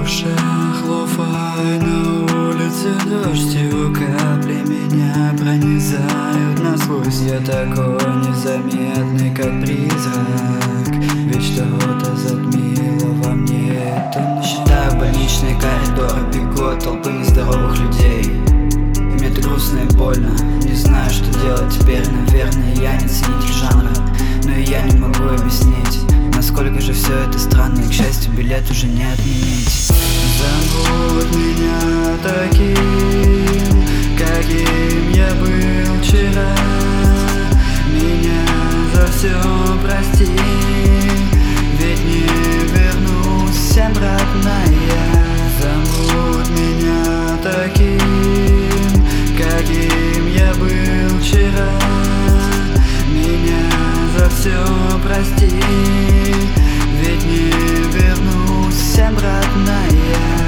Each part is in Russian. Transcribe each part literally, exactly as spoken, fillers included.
ушах лофай, на улице дождь, его капли меня пронизают насквозь. Я такой незаметный, как призрак, ведь что-то затмило во мне эту ночь. Считаю больничные коридоры, бегу от толпы нездоровых людей, и мне так грустно и больно. Не знаю, что делать теперь, наверное, я не ценитель жанра, но и я не могу объяснить, насколько же все это странно, и, к счастью, билет уже не отменить. Зовут меня таким, каким я был вчера. Меня за все прости, ведь не вернусь обратно я. Зовут меня таким, каким я был вчера. Меня за все прости, ведь не вернусь обратно я.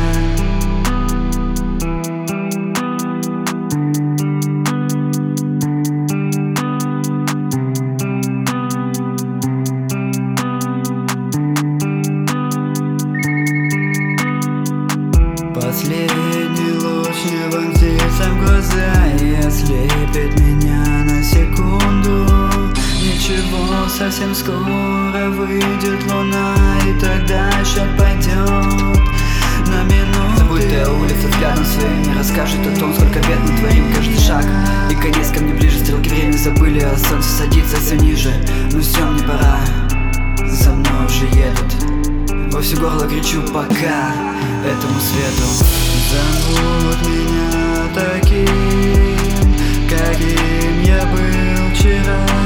Последний луч не вонзится в глаза и ослепит меня на секунду. Ничего, совсем скоро выйдет луна, и тогда счет пойдет на минуты. Забытая улица взглядом своим не расскажет о том, сколько бед мы творим каждый шаг. И конец ко мне ближе, стрелки времени забыли, а солнце садится все ниже. Ну все, мне пора, за мной уже едут. Во все горло кричу пока этому свету. Зовут меня таким, каким я был вчера.